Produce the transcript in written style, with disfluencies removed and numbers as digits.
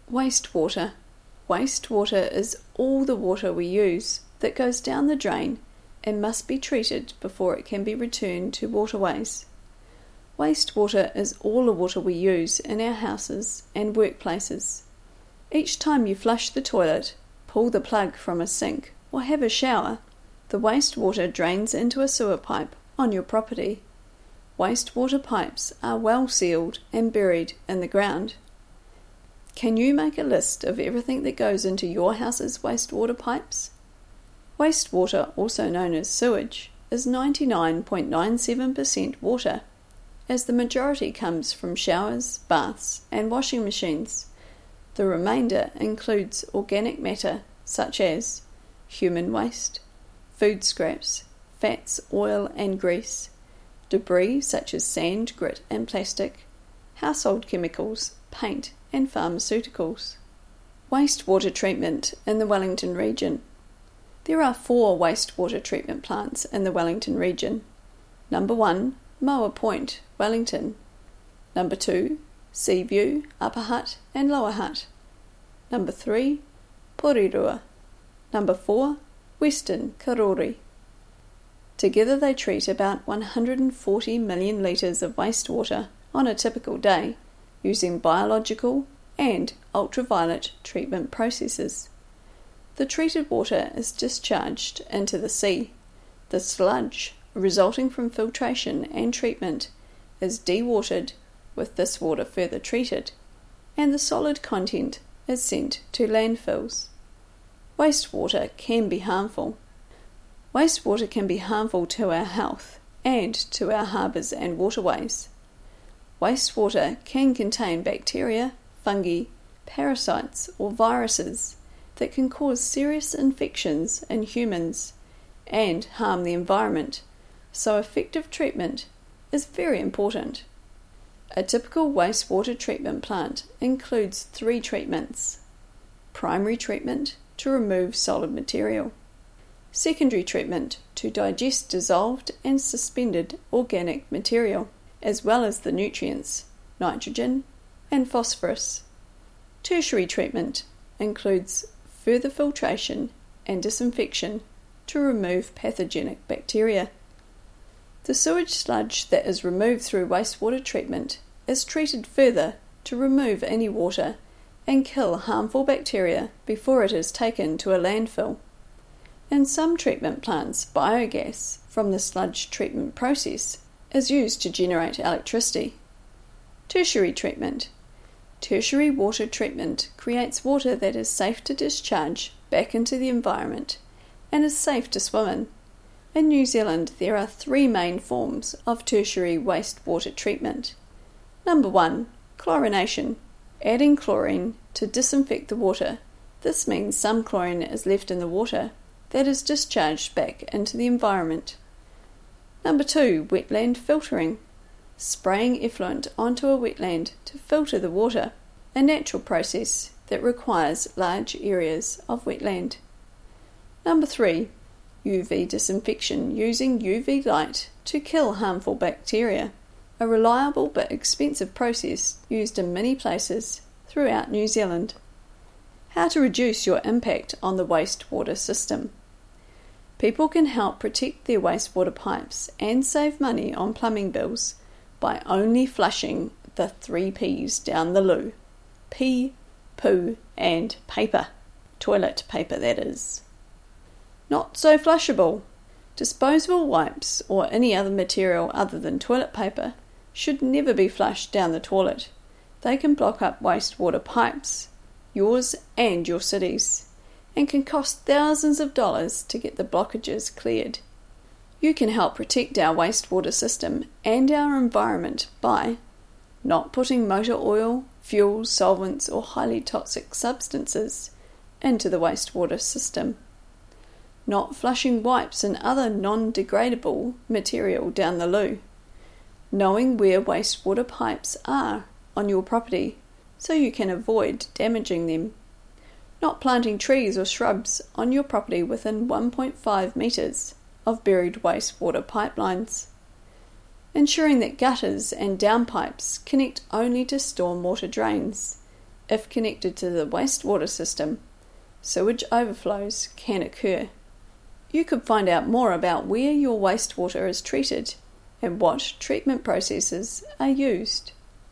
Wastewater. Wastewater is all the water we use that goes down the drain and must be treated before it can be returned to waterways. Wastewater is all the water we use in our houses and workplaces. Each time you flush the toilet, pull the plug from a sink, or have a shower, the wastewater drains into a sewer pipe on your property. Wastewater pipes are well sealed and buried in the ground. Can you make a list of everything that goes into your house's wastewater pipes? Wastewater, also known as sewage, is 99.97% water, as the majority comes from showers, baths, and washing machines. The remainder includes organic matter such as human waste, food scraps, fats, oil and grease, debris such as sand, grit and plastic, household chemicals, paint and pharmaceuticals. Wastewater treatment in the Wellington region. There are 4 wastewater treatment plants in the Wellington region. Number 1, Moa Point, Wellington. Number 2, Seaview, Upper Hutt and Lower Hutt. Number 3, Porirua. Number 4, Western Karori. Together they treat about 140 million litres of wastewater on a typical day, using biological and ultraviolet treatment processes. The treated water is discharged into the sea. The sludge, resulting from filtration and treatment, is dewatered, with this water further treated, and the solid content is sent to landfills. Wastewater can be harmful. Wastewater can be harmful to our health and to our harbours and waterways. Wastewater can contain bacteria, fungi, parasites or viruses that can cause serious infections in humans and harm the environment, so effective treatment is very important. A typical wastewater treatment plant includes 3 treatments. Primary treatment to remove solid material. Secondary treatment to digest dissolved and suspended organic material, as well as the nutrients, nitrogen and phosphorus. Tertiary treatment includes further filtration and disinfection to remove pathogenic bacteria. The sewage sludge that is removed through wastewater treatment is treated further to remove any water and kill harmful bacteria before it is taken to a landfill. In some treatment plants, biogas from the sludge treatment process is used to generate electricity. Tertiary treatment. Tertiary water treatment creates water that is safe to discharge back into the environment and is safe to swim in. In New Zealand, there are 3 main forms of tertiary wastewater treatment. Number 1, chlorination. Adding chlorine to disinfect the water. This means some chlorine is left in the water that is discharged back into the environment. Number 2, wetland filtering. Spraying effluent onto a wetland to filter the water, a natural process that requires large areas of wetland. Number 3, UV disinfection using UV light to kill harmful bacteria, a reliable but expensive process used in many places throughout New Zealand. How to reduce your impact on the wastewater system. People can help protect their wastewater pipes and save money on plumbing bills by only flushing the 3 P's down the loo. Pee, poo and paper. Toilet paper, that is. Not so flushable. Disposable wipes or any other material other than toilet paper should never be flushed down the toilet. They can block up wastewater pipes, yours and your city's, and can cost thousands of dollars to get the blockages cleared. You can help protect our wastewater system and our environment by not putting motor oil, fuels, solvents or highly toxic substances into the wastewater system, not flushing wipes and other non-degradable material down the loo, knowing where wastewater pipes are on your property so you can avoid damaging them, not planting trees or shrubs on your property within 1.5 metres of buried wastewater pipelines, ensuring that gutters and downpipes connect only to stormwater drains, If connected to the wastewater system, sewage overflows can occur. You could find out more about where your wastewater is treated and what treatment processes are used.